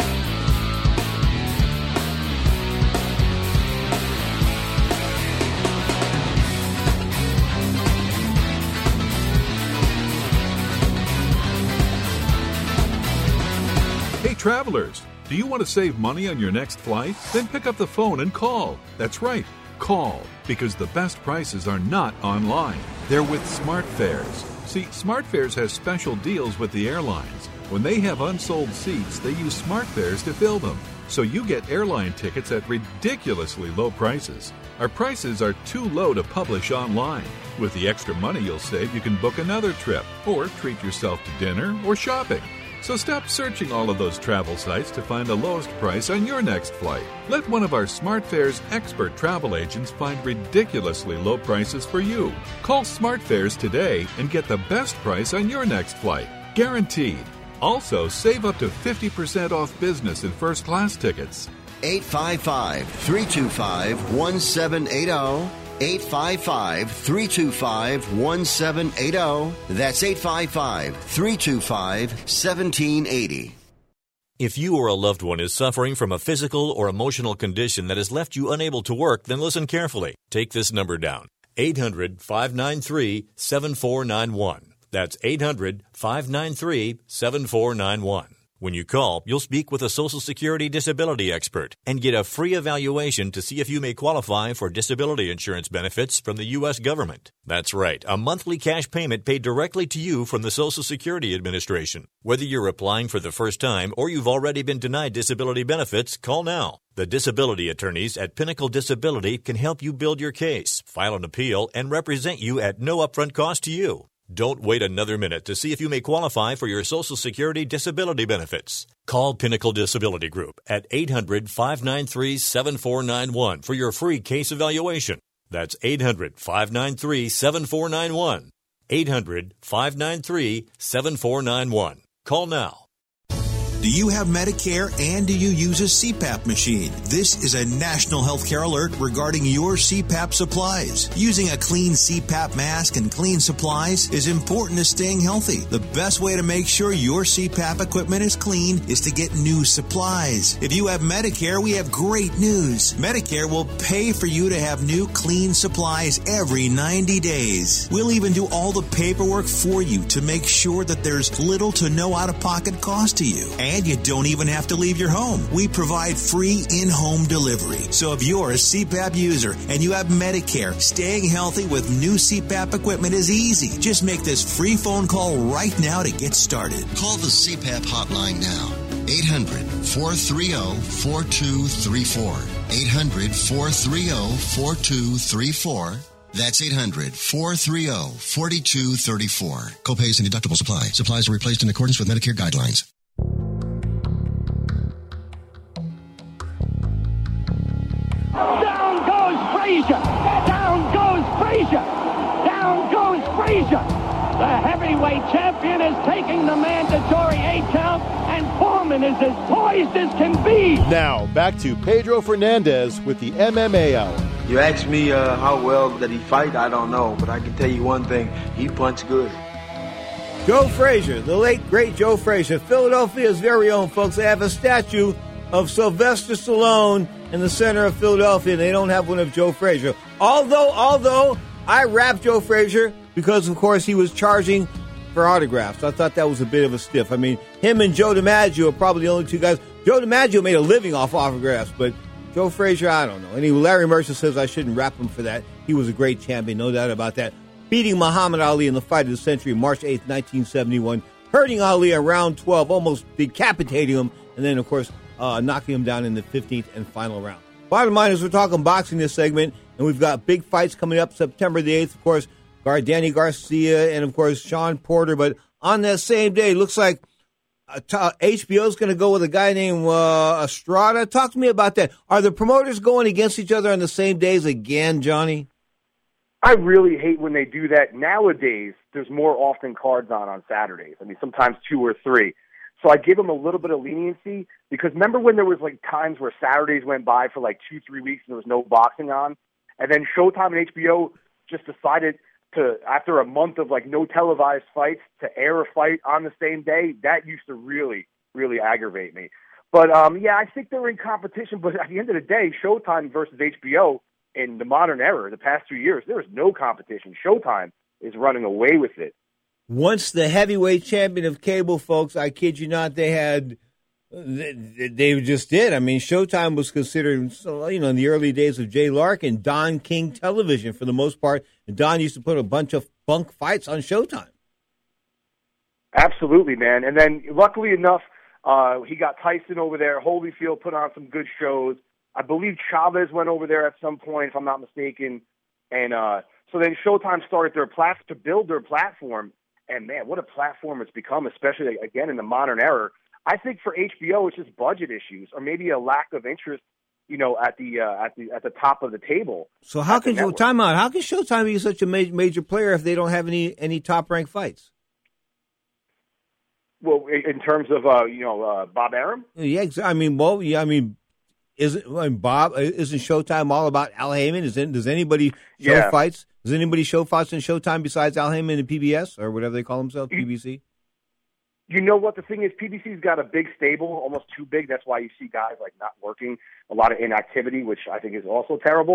Travelers, do you want to save money on your next flight? Then pick up the phone and call. That's right, call, because the best prices are not online. They're with SmartFares. See, SmartFares has special deals with the airlines. When they have unsold seats, they use SmartFares to fill them. So you get airline tickets at ridiculously low prices. Our prices are too low to publish online. With the extra money you'll save, you can book another trip or treat yourself to dinner or shopping. So stop searching all of those travel sites to find the lowest price on your next flight. Let one of our SmartFares expert travel agents find ridiculously low prices for you. Call SmartFares today and get the best price on your next flight. Guaranteed. Also, save up to 50% off business and first class tickets. 855-325-1780. 855-325-1780. That's 855-325-1780. If you or a loved one is suffering from a physical or emotional condition that has left you unable to work, then listen carefully. Take this number down. 800-593-7491. That's 800-593-7491. When you call, you'll speak with a Social Security disability expert and get a free evaluation to see if you may qualify for disability insurance benefits from the U.S. government. That's right, a monthly cash payment paid directly to you from the Social Security Administration. Whether you're applying for the first time or you've already been denied disability benefits, call now. The disability attorneys at Pinnacle Disability can help you build your case, file an appeal, and represent you at no upfront cost to you. Don't wait another minute to see if you may qualify for your Social Security disability benefits. Call Pinnacle Disability Group at 800-593-7491 for your free case evaluation. That's 800-593-7491. 800-593-7491. Call now. Do you have Medicare and do you use a CPAP machine? This is a national healthcare alert regarding your CPAP supplies. Using a clean CPAP mask and clean supplies is important to staying healthy. The best way to make sure your CPAP equipment is clean is to get new supplies. If you have Medicare, we have great news. Medicare will pay for you to have new clean supplies every 90 days. We'll even do all the paperwork for you to make sure that there's little to no out-of-pocket cost to you. And you don't even have to leave your home. We provide free in-home delivery. So if you're a CPAP user and you have Medicare, staying healthy with new CPAP equipment is easy. Just make this free phone call right now to get started. Call the CPAP hotline now. 800-430-4234. 800-430-4234. That's 800-430-4234. Copays and deductibles apply. Supplies are replaced in accordance with Medicare guidelines. Down goes Frazier! Down goes Frazier! Down goes Frazier! The heavyweight champion is taking the mandatory 8 count, and Foreman is as poised as can be. Now, back to Pedro Fernandez with the MMA Hour. You ask me how well that he fight, I don't know, but I can tell you one thing, he punched good. Joe Frazier, the late, great Joe Frazier, Philadelphia's very own, folks. They have a statue of Sylvester Stallone in the center of Philadelphia, and they don't have one of Joe Frazier. Although I rapped Joe Frazier because, of course, he was charging for autographs. I thought that was a bit of a stiff. I mean, him and Joe DiMaggio are probably the only two guys. Joe DiMaggio made a living off autographs, but Joe Frazier, I don't know. Anyway, Larry Mercer says I shouldn't rap him for that. He was a great champion, no doubt about that. Beating Muhammad Ali in the fight of the century, March 8th, 1971. Hurting Ali at round 12, almost decapitating him, and then, of course, knocking him down in the 15th and final round. Bottom line is we're talking boxing this segment, and we've got big fights coming up September the 8th, of course, Danny Garcia and, of course, Sean Porter. But on that same day, it looks like HBO is going to go with a guy named Estrada. Talk to me about that. Are the promoters going against each other on the same days again, Johnny? I really hate when they do that. Nowadays, there's more often cards on Saturdays. I mean, sometimes 2 or 3. So I give them a little bit of leniency because remember when there was like times where Saturdays went by for like 2-3 weeks and there was no boxing on? And then Showtime and HBO just decided to, after a month of like no televised fights, to air a fight on the same day. That used to really, really aggravate me. But yeah, I think they're in competition. But at the end of the day, Showtime versus HBO in the modern era, the past 2 years, there is no competition. Showtime is running away with it. Once the heavyweight champion of cable, folks, I kid you not, they just did. I mean, Showtime was considered, in the early days of Jay Larkin, Don King Television for the most part. And Don used to put a bunch of bunk fights on Showtime. Absolutely, man. And then, luckily enough, he got Tyson over there. Holyfield put on some good shows. I believe Chavez went over there at some point, if I'm not mistaken. And so then Showtime started to build their platform. And, man, what a platform it's become, especially, again, in the modern era. I think for HBO, it's just budget issues or maybe a lack of interest, at the top of the table. So how can time out? How can Showtime be such a major player if they don't have any top-ranked fights? Well, in terms of Bob Arum? Yeah, isn't Showtime all about Al Heyman? Does anybody show fights? Does anybody show fights on Showtime besides Al Heyman and PBS or whatever they call themselves, PBC? You know what the thing is? PBC's got a big stable, almost too big. That's why you see guys like not working, a lot of inactivity, which I think is also terrible.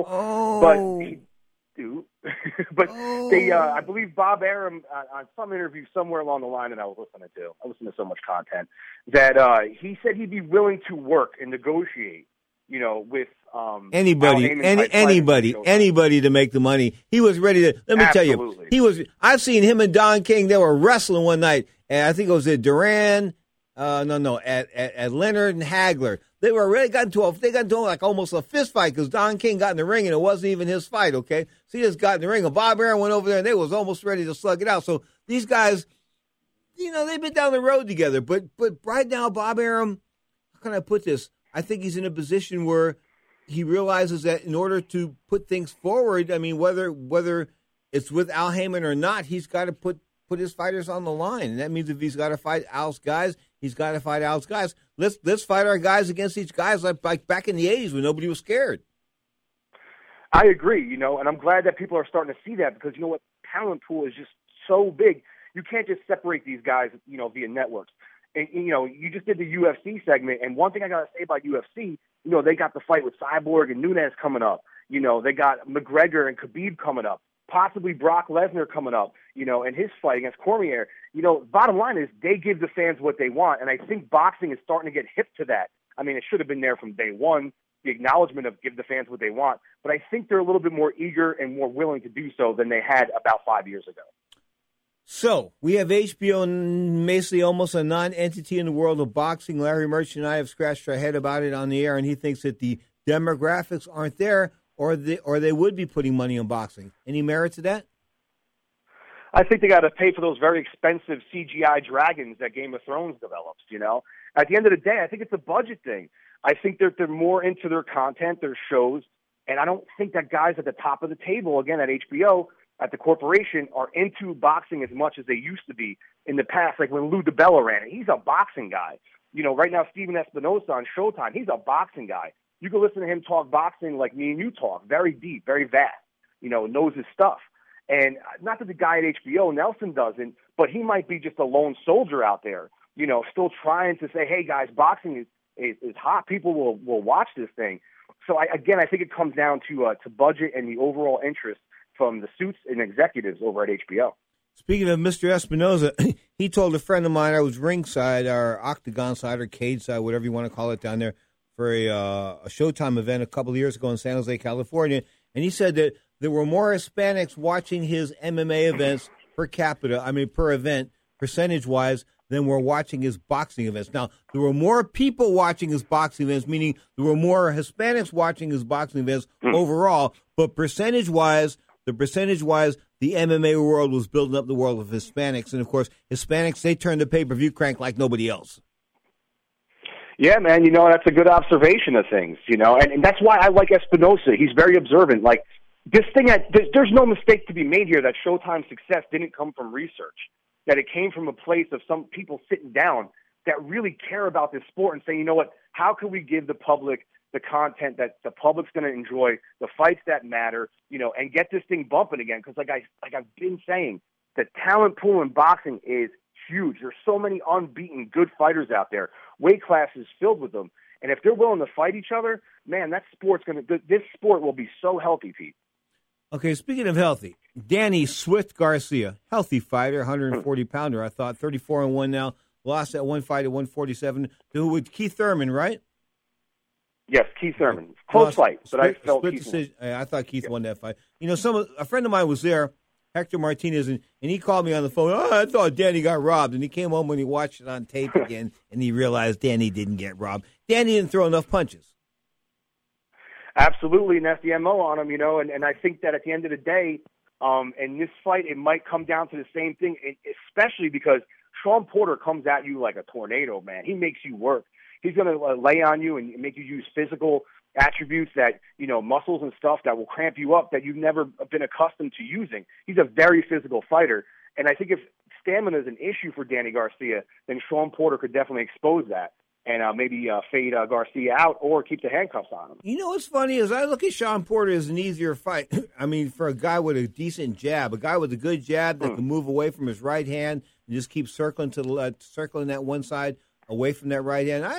I believe Bob Arum on some interview somewhere along the line that I was listening to. I listen to so much content that he said he'd be willing to work and negotiate. With anybody to make the money. He was ready to. Let me tell you, I've seen him and Don King. They were wrestling one night, and I think it was at Duran. At Leonard and Hagler. They got into like almost a fist fight because Don King got in the ring and it wasn't even his fight. Okay, so he just got in the ring, and Bob Arum went over there and they was almost ready to slug it out. So these guys, they've been down the road together. But right now, Bob Arum, how can I put this? I think he's in a position where he realizes that in order to put things forward, I mean, whether it's with Al Heyman or not, he's got to put his fighters on the line. And that means if he's got to fight Al's guys, he's got to fight Al's guys. Let's fight our guys against each guys like back in the 80s when nobody was scared. I agree, and I'm glad that people are starting to see that because you know what? Talent pool is just so big. You can't just separate these guys, via networks. And, you just did the UFC segment, and one thing I got to say about UFC, they got the fight with Cyborg and Nunes coming up. They got McGregor and Khabib coming up, possibly Brock Lesnar coming up, and his fight against Cormier. Bottom line is they give the fans what they want, and I think boxing is starting to get hip to that. I mean, it should have been there from day one, the acknowledgement of give the fans what they want, but I think they're a little bit more eager and more willing to do so than they had about 5 years ago. So, we have HBO basically almost a non-entity in the world of boxing. Larry Merchant and I have scratched our head about it on the air, and he thinks that the demographics aren't there, or they would be putting money on boxing. Any merit to that? I think they got to pay for those very expensive CGI dragons that Game of Thrones develops, At the end of the day, I think it's a budget thing. I think they're more into their content, their shows, and I don't think that guys at the top of the table, again, at HBO, at the corporation, are into boxing as much as they used to be in the past. Like when Lou DiBella ran it, he's a boxing guy. Right now, Steven Espinosa on Showtime, he's a boxing guy. You can listen to him talk boxing like me and you talk, very deep, very vast, knows his stuff. And not that the guy at HBO, Nelson, doesn't, but he might be just a lone soldier out there, still trying to say, hey, guys, boxing is hot. People will watch this thing. So, I think it comes down to budget and the overall interest from the suits and executives over at HBO. Speaking of Mr. Espinosa, he told a friend of mine, I was ringside, or octagon side, or cage side, whatever you want to call it down there, for a Showtime event a couple of years ago in San Jose, California, and he said that there were more Hispanics watching his MMA events per event, percentage-wise, than were watching his boxing events. Now, there were more people watching his boxing events, meaning there were more Hispanics watching his boxing events overall, but percentage-wise, the MMA world was building up the world of Hispanics. And, of course, Hispanics, they turn the pay-per-view crank like nobody else. Yeah, man, that's a good observation of things, and that's why I like Espinosa. He's very observant. Like, this thing, there's no mistake to be made here that Showtime's success didn't come from research, that it came from a place of some people sitting down that really care about this sport and saying, you know what, how can we give the public the content that the public's going to enjoy, the fights that matter, and get this thing bumping again? Because like I've been saying, the talent pool in boxing is huge. There's so many unbeaten good fighters out there, weight classes filled with them, and if they're willing to fight each other, man, this sport will be so healthy, Pete. Okay, speaking of healthy, Danny Swift Garcia, healthy fighter, 140-pounder, I thought, 34-1 now, lost that one fight at 147 with Keith Thurman, right? Yes, Keith Thurman. Close fight, but I felt Keith won. I thought Keith won that fight. A friend of mine was there, Hector Martinez, and he called me on the phone. I thought Danny got robbed, and he came home when he watched it on tape again, and he realized Danny didn't get robbed. Danny didn't throw enough punches. Absolutely, and that's the MO on him, and I think that at the end of the day, in this fight, it might come down to the same thing, especially because Sean Porter comes at you like a tornado, man. He makes you work. He's going to lay on you and make you use physical attributes that, muscles and stuff that will cramp you up that you've never been accustomed to using. He's a very physical fighter, and I think if stamina is an issue for Danny Garcia, then Sean Porter could definitely expose that and maybe fade Garcia out or keep the handcuffs on him. You know what's funny is I look at Sean Porter as an easier fight. I mean, for a guy with a decent jab, a guy with a good jab that can move away from his right hand and just keep circling to the left, circling that one side away from that right hand.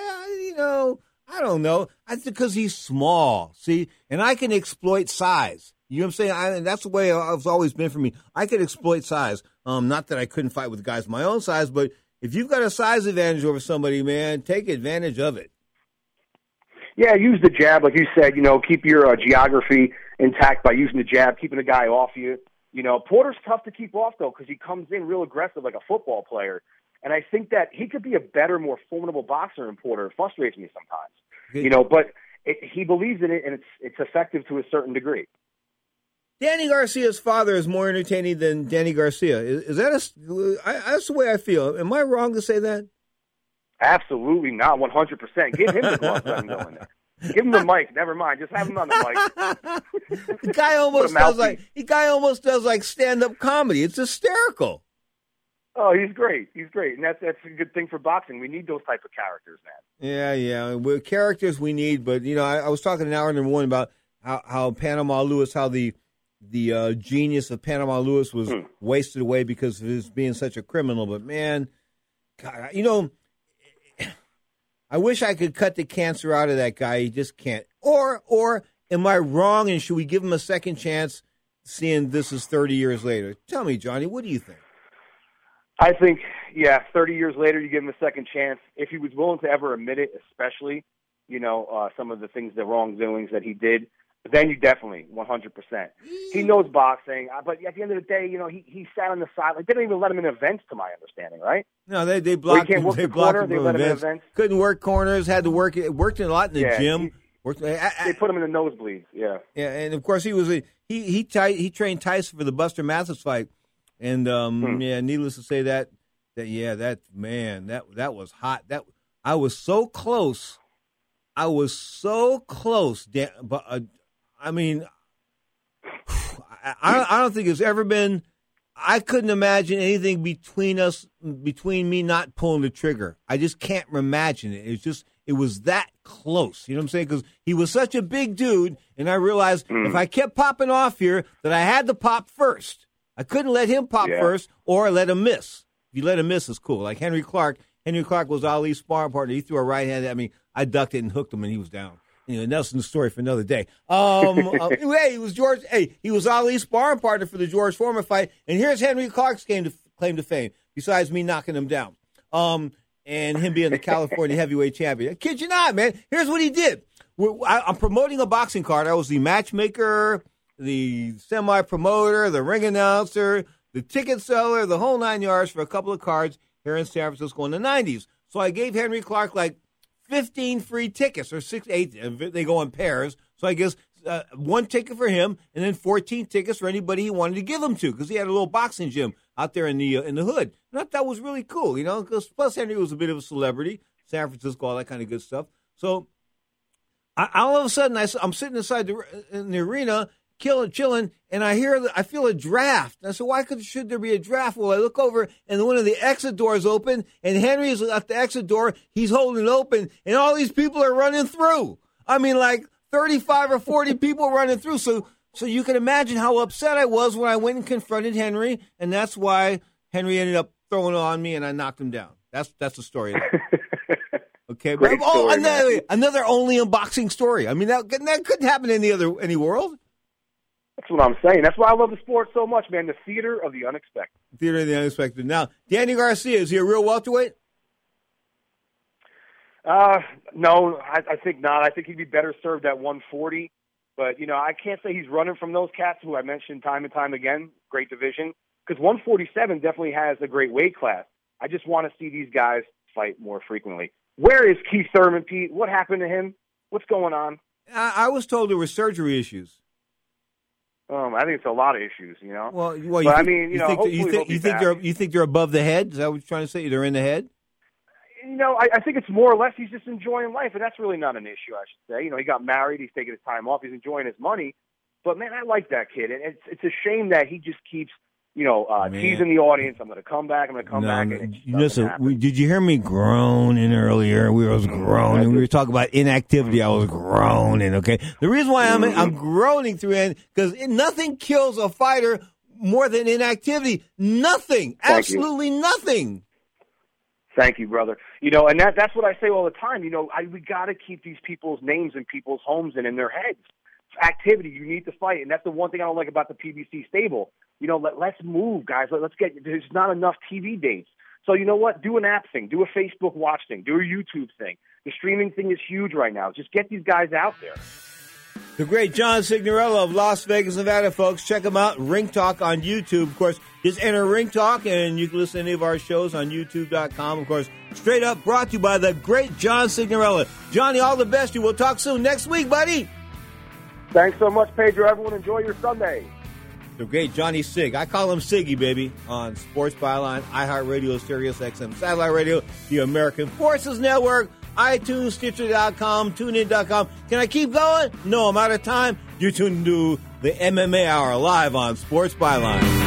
I don't know. I think because he's small, see, and I can exploit size. You know what I'm saying? That's the way it's always been for me. I could exploit size. Not that I couldn't fight with guys my own size, but if you've got a size advantage over somebody, man, take advantage of it. Yeah, use the jab, like you said. Keep your geography intact by using the jab, keeping the guy off you. Porter's tough to keep off though because he comes in real aggressive like a football player. And I think that he could be a better, more formidable boxer than Porter. It frustrates me sometimes, but he believes in it, and it's effective to a certain degree. Danny Garcia's father is more entertaining than Danny Garcia. Is that that's the way I feel. Am I wrong to say that? Absolutely not, 100%. Give him the gloves, let him go in there. Give him the mic. Never mind. Just have him on the mic. The guy almost does like stand-up comedy. It's hysterical. Oh, he's great. He's great. And that's a good thing for boxing. We need those type of characters, man. Yeah. We're characters we need, but, I was talking in hour number one about how Panama Lewis, how the genius of Panama Lewis was wasted away because of his being such a criminal. But, man, God, I wish I could cut the cancer out of that guy. You just can't. Or am I wrong, and should we give him a second chance seeing this is 30 years later? Tell me, Johnny, what do you think? I think, 30 years later, you give him a second chance. If he was willing to ever admit it, especially, some of the things, the wrongdoings that he did, then you definitely, 100%. He knows boxing, but at the end of the day, he sat on the side. They didn't even let him in events, to my understanding, right? No, they blocked him. They blocked him from events. Couldn't work corners, had to work. It worked a lot in the gym. They put him in the nosebleeds. Yeah. Yeah, and of course he trained Tyson for the Buster Mathis fight, and needless to say that was hot. That I was so close. But I mean, I don't think it's ever been. I couldn't imagine anything between me not pulling the trigger. I just can't imagine it. It was that close. You know what I'm saying? Because he was such a big dude, and I realized if I kept popping off here, that I had to pop first. I couldn't let him pop first or let him miss. If you let him miss, it's cool. Like Henry Clark. Henry Clark was Ali's sparring partner. He threw a right hand at me. I ducked it and hooked him, and he was down. Anyway, Nelson's story for another day. He was Ali's sparring partner for the George Foreman fight, and here's Henry Clark's claim to fame. Besides me knocking him down, and him being the California heavyweight champion. I kid you not, man. Here's what he did. I'm promoting a boxing card. I was the matchmaker, the semi-promoter, the ring announcer, the ticket seller, the whole 9 yards for a couple of cards here in San Francisco in the 90s. So I gave Henry Clark like 15 free tickets, or 6, 8. They go in pairs. So I guess one ticket for him, and then 14 tickets for anybody he wanted to give them to, because he had a little boxing gym out there in the hood. And I thought that was really cool, you know, because plus Henry was a bit of a celebrity, San Francisco, all that kind of good stuff. So all of a sudden, I'm sitting inside in the arena, chilling, and I feel a draft. I said, why should there be a draft? Well, I look over, and one of the exit doors open, and Henry is at the exit door. He's holding it open, and all these people are running through. I mean, like 35 or 40 people running through. So you can imagine how upset I was when I went and confronted Henry, and that's why Henry ended up throwing it on me, and I knocked him down. That's the story. Okay, Great story, another only unboxing story. I mean, that couldn't happen in any world. That's what I'm saying. That's why I love the sport so much, man. The theater of the unexpected. Theater of the unexpected. Now, Danny Garcia, is he a real welterweight? No, I think not. I think he'd be better served at 140. But, you know, I can't say he's running from those cats who I mentioned time and time again, great division, because 147 definitely has a great weight class. I just want to see these guys fight more frequently. Where is Keith Thurman, Pete? What happened to him? What's going on? I was told there were surgery issues. I think it's a lot of issues, you know. Well, you think they're above the head? Is that what you're trying to say? They're in the head? You know, I think it's more or less he's just enjoying life, and that's really not an issue, I should say. You know, he got married, he's taking his time off, he's enjoying his money. But, man, I like that kid, and it's a shame that he just keeps, teasing the audience. I'm going to come back, back. And listen, did you hear me groaning earlier? I was groaning. We were talking about inactivity. I was groaning, okay? The reason why I'm groaning through it, because nothing kills a fighter more than inactivity. Nothing. Absolutely nothing. Thank you, brother. You know, and that's what I say all the time. You know, we got to keep these people's names in people's homes and in their heads. Activity, you need to fight, and that's the one thing I don't like about the PBC stable. You know, let's move, guys. Let's get. There's not enough TV dates. So you know what? Do an app thing. Do a Facebook Watch thing. Do a YouTube thing. The streaming thing is huge right now. Just get these guys out there. The great John Signorello of Las Vegas, Nevada, folks. Check him out. Ring Talk on YouTube. Of course, just enter Ring Talk, and you can listen to any of our shows on YouTube.com. Of course, straight up brought to you by the great John Signorello. Johnny, all the best. You will talk soon next week, buddy. Thanks so much, Pedro. Everyone, enjoy your Sunday. The great Johnny Sig. I call him Siggy, baby, on Sports Byline, iHeartRadio, Sirius XM, Satellite Radio, the American Forces Network, iTunes, Stitcher.com, TuneIn.com. Can I keep going? No, I'm out of time. You're tuned to the MMA Hour live on Sports Byline.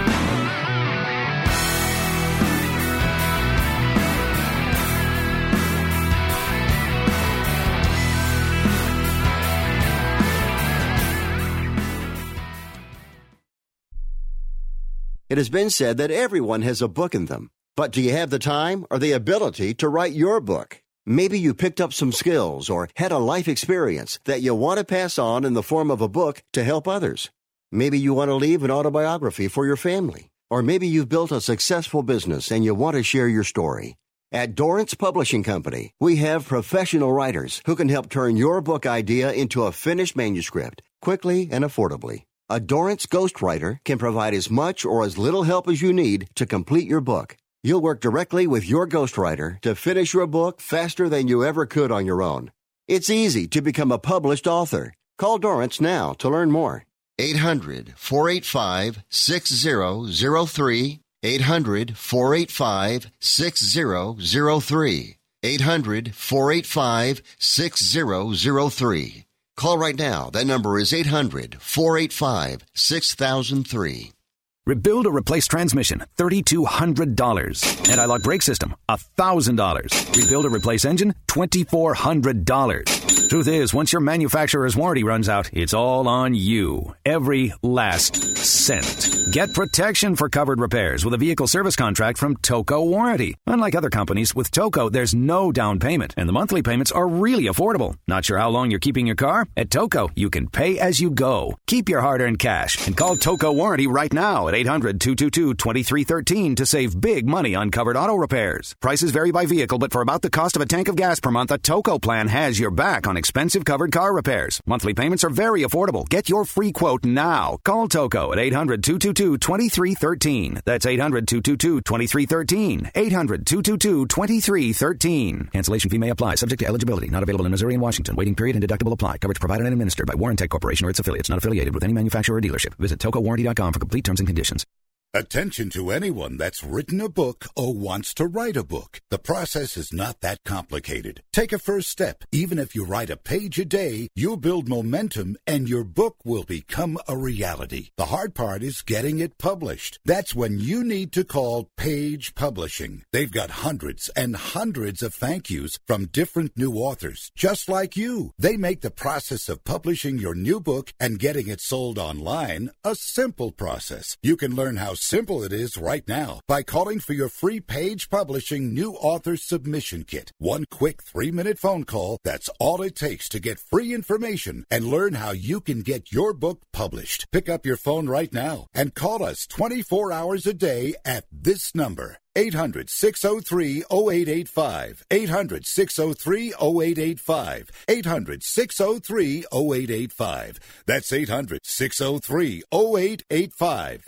It has been said that everyone has a book in them. But do you have the time or the ability to write your book? Maybe you picked up some skills or had a life experience that you want to pass on in the form of a book to help others. Maybe you want to leave an autobiography for your family. Or maybe you've built a successful business and you want to share your story. At Dorrance Publishing Company, we have professional writers who can help turn your book idea into a finished manuscript quickly and affordably. A Dorrance ghostwriter can provide as much or as little help as you need to complete your book. You'll work directly with your ghostwriter to finish your book faster than you ever could on your own. It's easy to become a published author. Call Dorrance now to learn more. 800-485-6003. 800-485-6003. 800-485-6003. Call right now. That number is 800-485-6003. Rebuild or replace transmission, $3,200. Anti-lock brake system, $1,000. Rebuild or replace engine, $2,400. Truth is, once your manufacturer's warranty runs out, it's all on you. Every last cent. Get protection for covered repairs with a vehicle service contract from Toco Warranty. Unlike other companies, with Toco, there's no down payment, and the monthly payments are really affordable. Not sure how long you're keeping your car? At Toco, you can pay as you go. Keep your hard-earned cash and call Toco Warranty right now at 800-222-2313 to save big money on covered auto repairs. Prices vary by vehicle, but for about the cost of a tank of gas per month, a Toco plan has your back on expensive covered car repairs. Monthly payments are very affordable. Get your free quote now. Call Toco at 800-222-2313. That's 800-222-2313. 800-222-2313. Cancellation fee may apply. Subject to eligibility. Not available in Missouri and Washington. Waiting period and deductible apply. Coverage provided and administered by Warrantech Corporation or its affiliates. Not affiliated with any manufacturer or dealership. Visit TocoWarranty.com for complete terms and conditions. Attention to anyone that's written a book or wants to write a book. The process is not that complicated. Take a first step. Even if you write a page a day, you'll build momentum and your book will become a reality. The hard part is getting it published. That's when you need to call Page Publishing. They've got hundreds and hundreds of thank yous from different new authors, just like you. They make the process of publishing your new book and getting it sold online a simple process. You can learn how simple it is right now by calling for your free Page Publishing New Author Submission Kit. One quick 3-minute phone call, that's all it takes to get free information and learn how you can get your book published. Pick up your phone right now and call us 24 hours a day at this number. 800-603-0885. 800-603-0885. 800-603-0885. That's 800-603-0885.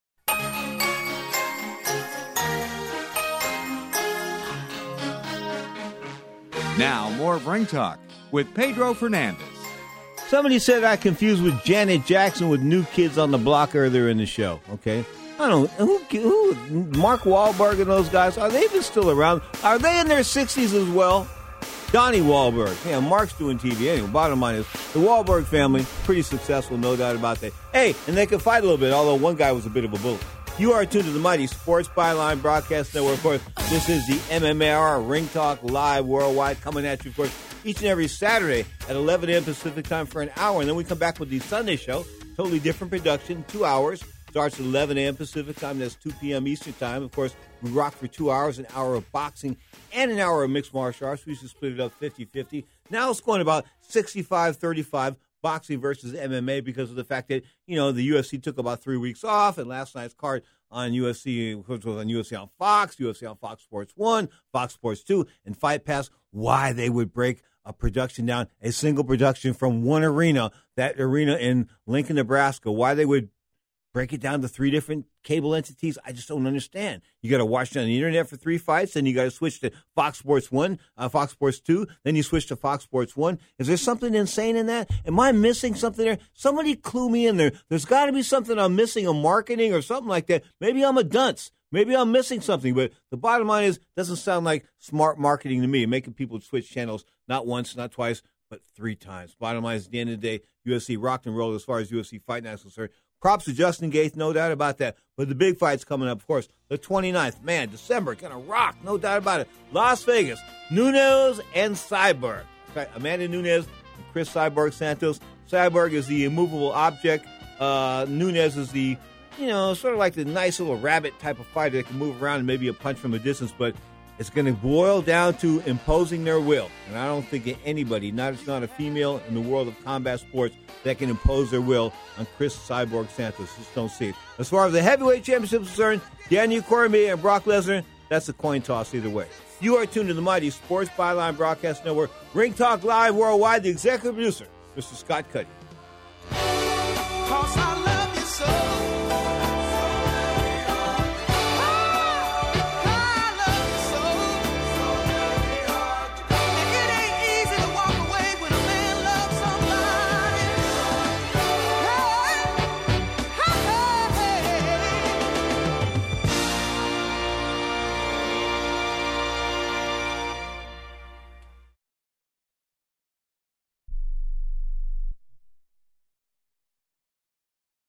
Now, more of Ring Talk with Pedro Fernandez. Somebody said I confused with Janet Jackson with New Kids on the Block earlier in the show, okay? I don't know, who Mark Wahlberg and those guys, are they even still around? Are they in their 60s as well? Donnie Wahlberg. Yeah, Mark's doing TV anyway. Bottom line is, the Wahlberg family, pretty successful, no doubt about that. Hey, and they can fight a little bit, although one guy was a bit of a bully. You are tuned to the Mighty Sports Byline Broadcast Network. Of course, this is the MMA Hour, Ring Talk Live Worldwide, coming at you, of course, each and every Saturday at 11 a.m. Pacific time for an hour. And then we come back with the Sunday show, totally different production, 2 hours. Starts at 11 a.m. Pacific time. That's 2 p.m. Eastern time. Of course, we rock for 2 hours, an hour of boxing and an hour of mixed martial arts. We used to split it up 50-50. Now it's going about 65-35. Boxing versus MMA because of the fact that, you know, the UFC took about 3 weeks off, and last night's card on UFC, which was on UFC on Fox, UFC on Fox Sports 1, Fox Sports 2, and Fight Pass, why they would break a production down, a single production from one arena, that arena in Lincoln, Nebraska, why they would break it down to 3 different cable entities, I just don't understand. You got to watch it on the internet for 3 fights, then you got to switch to Fox Sports 1, Fox Sports 2, then you switch to Fox Sports 1. Is there something insane in that? Am I missing something there? Somebody clue me in there. There's got to be something I'm missing, a marketing or something like that. Maybe I'm a dunce. Maybe I'm missing something, but the bottom line is, it doesn't sound like smart marketing to me, making people switch channels not once, not twice, but 3 times. Bottom line is, at the end of the day, UFC rocked and rolled as far as UFC Fight Night is concerned. Props to Justin Gaethje, no doubt about that. But the big fight's coming up, of course, the 29th. Man, December, going to rock, no doubt about it. Las Vegas, Nunes and Cyborg. In fact, Amanda Nunes and Chris Cyborg Santos. Cyborg is the immovable object. Nunes is the, you know, sort of like the nice little rabbit type of fighter that can move around and maybe a punch from a distance. But it's going to boil down to imposing their will. And I don't think anybody, not a female in the world of combat sports, that can impose their will on Chris Cyborg Santos. Just don't see it. As far as the heavyweight championship is concerned, Daniel Cormier and Brock Lesnar, that's a coin toss either way. You are tuned to the Mighty Sports Byline Broadcast Network. Ring Talk Live Worldwide, the executive producer, Mr. Scott Cuddy.